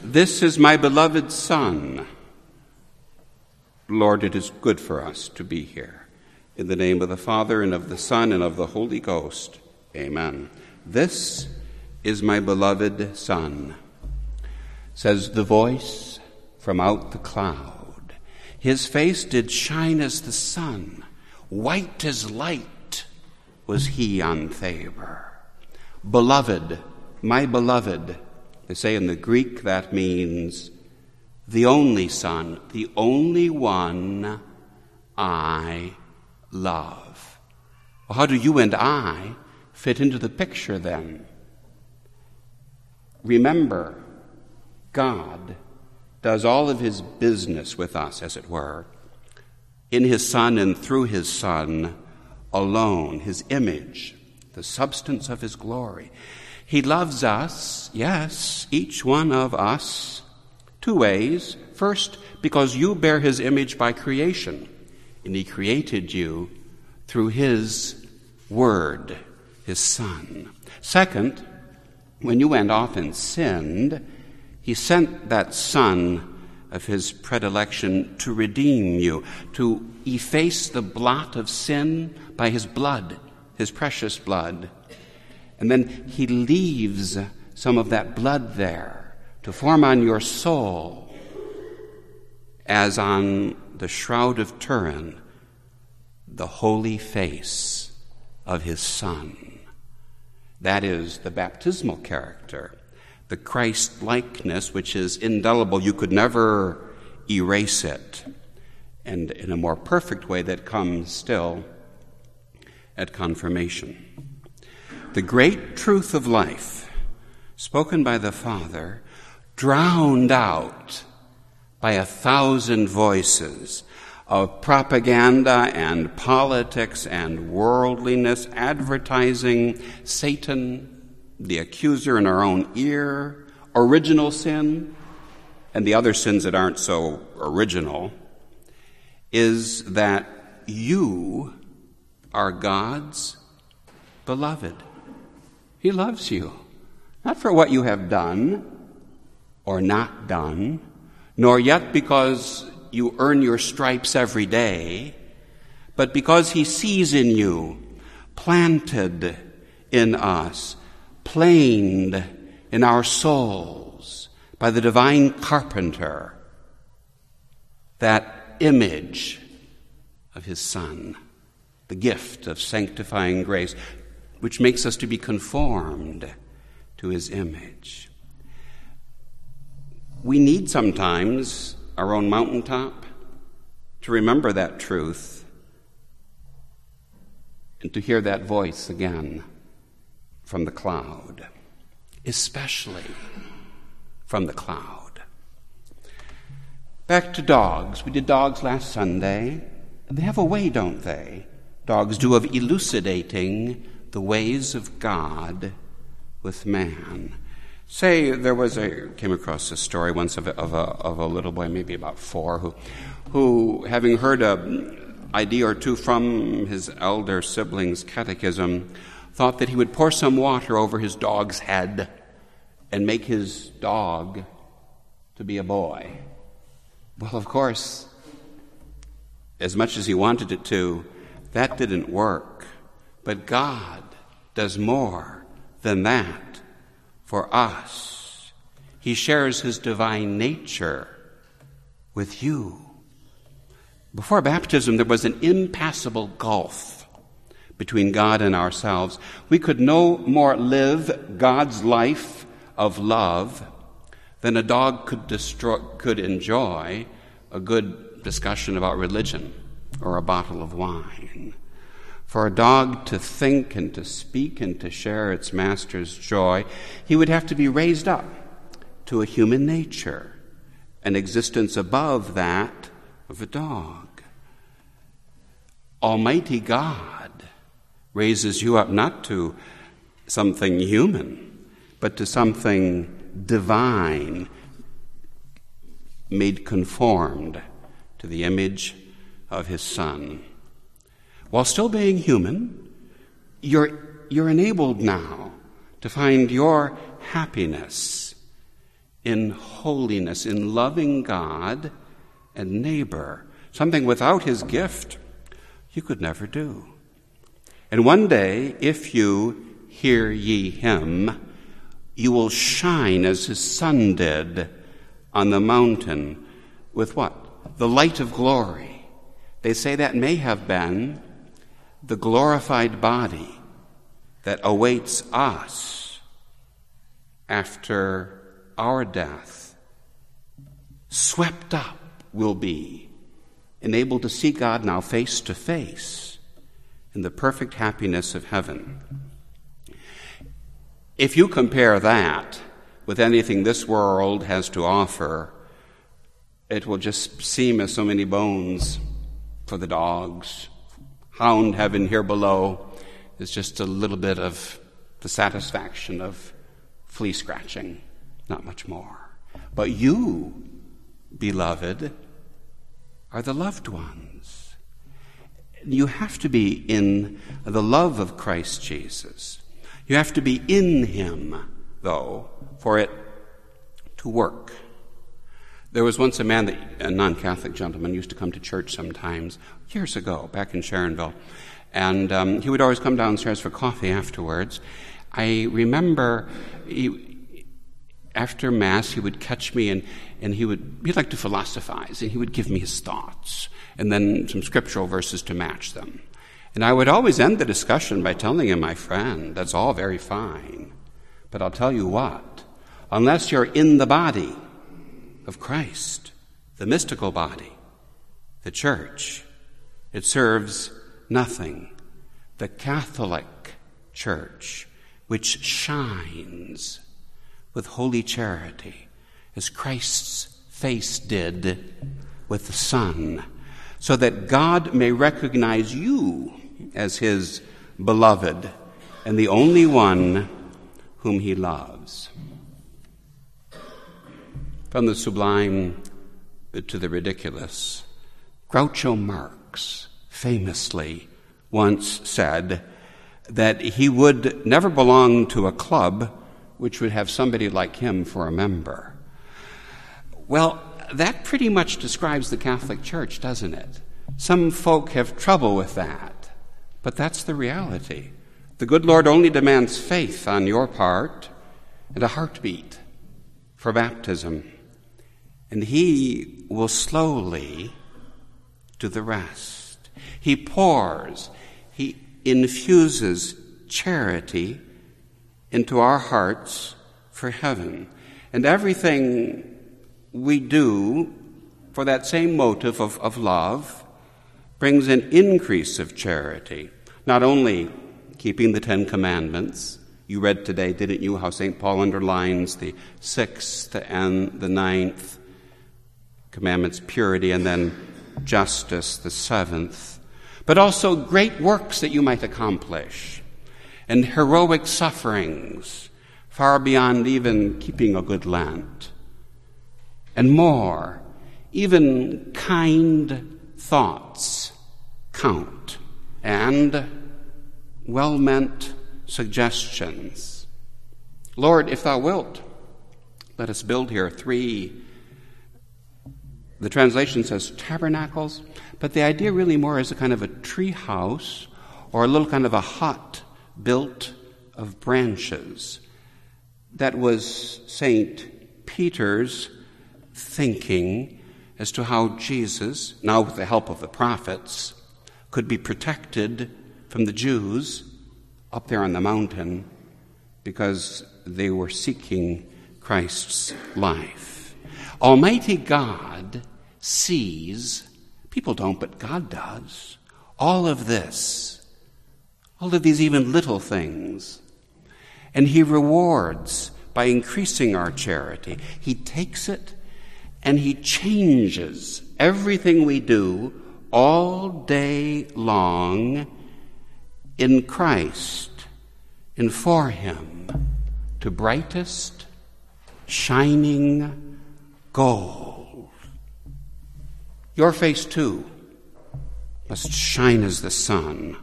This is my beloved Son. Lord, it is good for us to be here. In the name of the Father, and of the Son, and of the Holy Ghost. Amen. This is my beloved Son, says the voice from out the cloud. His face did shine as the sun, white as light was he on Thabor. Beloved, my beloved. They say in the Greek that means the only Son, the only one I love. Well, how do you and I fit into the picture then? Remember, God does all of his business with us, as it were, in his Son and through his Son alone, his image, the substance of his glory. He loves us, yes, each one of us, two ways. First, because you bear his image by creation, and he created you through his word, his Son. Second, when you went off and sinned, he sent that Son of his predilection to redeem you, to efface the blot of sin by his blood, his precious blood. And then he leaves some of that blood there to form on your soul, as on the shroud of Turin, the holy face of his Son. That is the baptismal character, the Christ-likeness, which is indelible. You could never erase it. And in a more perfect way that comes still at confirmation. The great truth of life, spoken by the Father, drowned out by 1,000 voices of propaganda and politics and worldliness, advertising Satan, the accuser in our own ear, original sin, and the other sins that aren't so original, is that you are God's beloved. He loves you, not for what you have done or not done, nor yet because you earn your stripes every day, but because he sees in you, planted in us, planed in our souls by the divine carpenter, that image of his Son, the gift of sanctifying grace, which makes us to be conformed to his image. We need sometimes our own mountaintop to remember that truth and to hear that voice again from the cloud, especially from the cloud. Back to dogs. We did dogs last Sunday. They have a way, don't they? Dogs do, of elucidating the ways of God with man. Say came across a story once of a little boy, maybe about 4, who having heard an idea or two from his elder sibling's catechism, thought that he would pour some water over his dog's head and make his dog to be a boy. Well, of course, as much as he wanted it to, that didn't work. But God does more than that for us. He shares his divine nature with you. Before baptism, there was an impassable gulf between God and ourselves. We could no more live God's life of love than a dog could enjoy a good discussion about religion or a bottle of wine. For a dog to think and to speak and to share its master's joy, he would have to be raised up to a human nature, an existence above that of a dog. Almighty God raises you up not to something human, but to something divine, made conformed to the image of his Son. While still being human, you're enabled now to find your happiness in holiness, in loving God and neighbor, something without his gift you could never do. And one day, if you hear ye him, you will shine as his son did on the mountain with what? The light of glory. They say that may have been the glorified body that awaits us after our death. Swept up will be, and able to see God now face to face in the perfect happiness of heaven. If you compare that with anything this world has to offer, it will just seem as so many bones for the dogs. Hound heaven here below is just a little bit of the satisfaction of flea scratching, not much more. But you, beloved, are the loved ones. You have to be in the love of Christ Jesus. You have to be in him, though, for it to work. There was once a non-Catholic gentleman, used to come to church sometimes, years ago, back in Sharonville, and he would always come downstairs for coffee afterwards. I remember after Mass, he would catch me and he'd like to philosophize, and he would give me his thoughts, and then some scriptural verses to match them. And I would always end the discussion by telling him, my friend, that's all very fine, but I'll tell you what, unless you're in the body of Christ, the mystical body, the church, it serves nothing. The Catholic Church, which shines with holy charity, as Christ's face did with the sun, so that God may recognize you as his beloved and the only one whom he loves. From the sublime to the ridiculous, Groucho Marx famously once said that he would never belong to a club which would have somebody like him for a member. Well, that pretty much describes the Catholic Church, doesn't it? Some folk have trouble with that, but that's the reality. The good Lord only demands faith on your part and a heartbeat for baptism, and he will slowly do the rest. He pours, he infuses charity into our hearts for heaven. And everything we do for that same motive of love brings an increase of charity. Not only keeping the 10 Commandments. You read today, didn't you, how St. Paul underlines the 6th and the 9th commandments, purity, and then justice, the 7th. But also great works that you might accomplish, and heroic sufferings, far beyond even keeping a good Lent. And more, even kind thoughts count, and well-meant suggestions. Lord, if thou wilt, let us build here 3, the translation says tabernacles, but the idea really more is a kind of a tree house or a little kind of a hut built of branches. That was St. Peter's thinking as to how Jesus, now with the help of the prophets, could be protected from the Jews up there on the mountain because they were seeking Christ's life. Almighty God sees, people don't, but God does, all of this, all of these even little things. And he rewards by increasing our charity. He takes it and he changes everything we do all day long in Christ and for him to brightest, shining gold. Your face, too, must shine as the sun.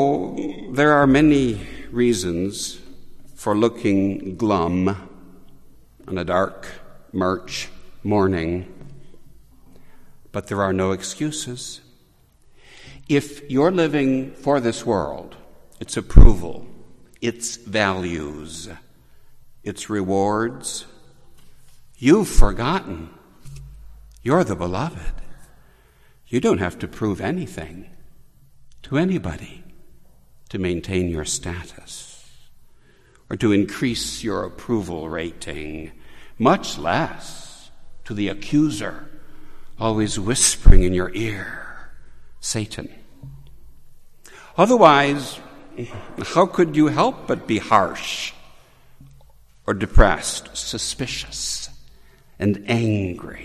Oh, there are many reasons for looking glum on a dark March morning, but there are no excuses. If you're living for this world, its approval, its values, its rewards, you've forgotten you're the beloved. You don't have to prove anything to anybody to maintain your status or to increase your approval rating, much less to the accuser always whispering in your ear, Satan. Otherwise, how could you help but be harsh or depressed, suspicious, and angry?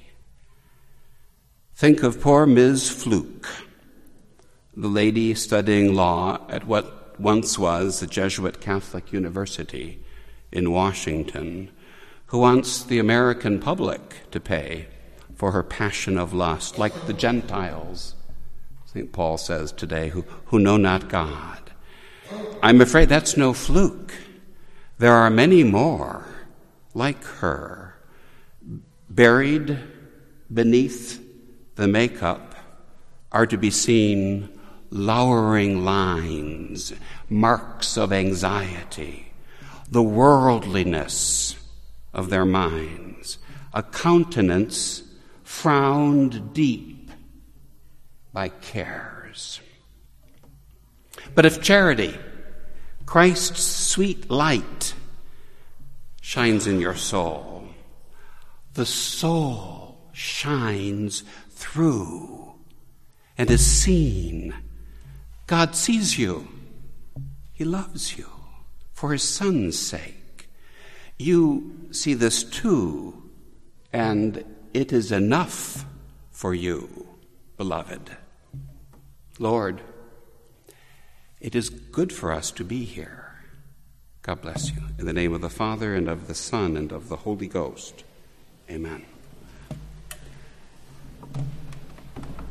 Think of poor Ms. Fluke, the lady studying law at what once was the Jesuit Catholic University in Washington, who wants the American public to pay for her passion of lust, like the Gentiles, St. Paul says today, who know not God. I'm afraid that's no fluke. There are many more like her, buried beneath the makeup are to be seen lowering lines, marks of anxiety, the worldliness of their minds, a countenance frowned deep by cares. But if charity, Christ's sweet light, shines in your soul, the soul shines through and is seen. God sees you. He loves you for his Son's sake. You see this too, and it is enough for you, beloved. Lord, it is good for us to be here. God bless you. In the name of the Father, and of the Son, and of the Holy Ghost. Amen.